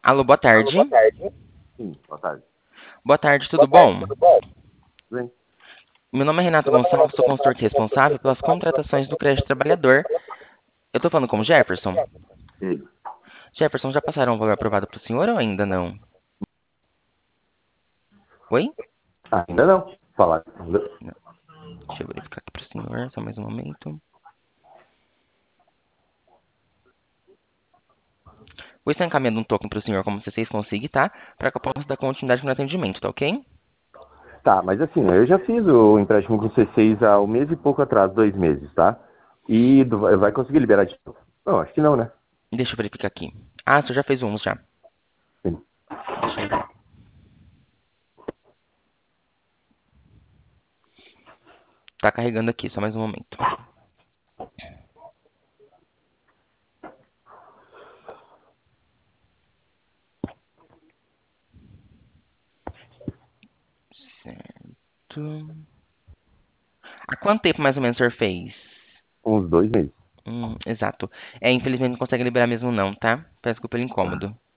Alô, boa Alô, boa tarde. tarde. Sim, boa tarde. Boa tarde, tudo Boa tarde, bom? tudo bom? Tudo bem? Meu nome é Renato Meu nome é Gonçalves, Renato sou consultor Gonçalves, aqui sou consultor responsável pelas responsável pelas contratações do contratações crédito do crédito trabalhador. trabalhador. Eu tô falando com o Jefferson. Sim. Jefferson, já passaram o valor aprovado pro senhor ou ainda não? Oi? Ainda não. Falar. Não. Deixa eu verificar aqui pro senhor, só mais um momento. Vou estar encaminhando um token pro senhor como vocês conseguem, tá? Para que eu possa dar continuidade no atendimento, tá ok? Tá, mas assim, eu já fiz o empréstimo com o C6 há um mês e pouco atrás, 2 meses, tá? E vai conseguir liberar de novo? Não, acho que não, né? Deixa eu verificar aqui. Ah, o senhor já fez uns já. Sim. Deixa eu ver. Tá carregando aqui, só mais um momento. Certo. Há quanto tempo mais ou menos o senhor fez? Uns 2 meses. Exato. É, infelizmente não consegue liberar mesmo não, tá? Peço desculpa pelo incômodo.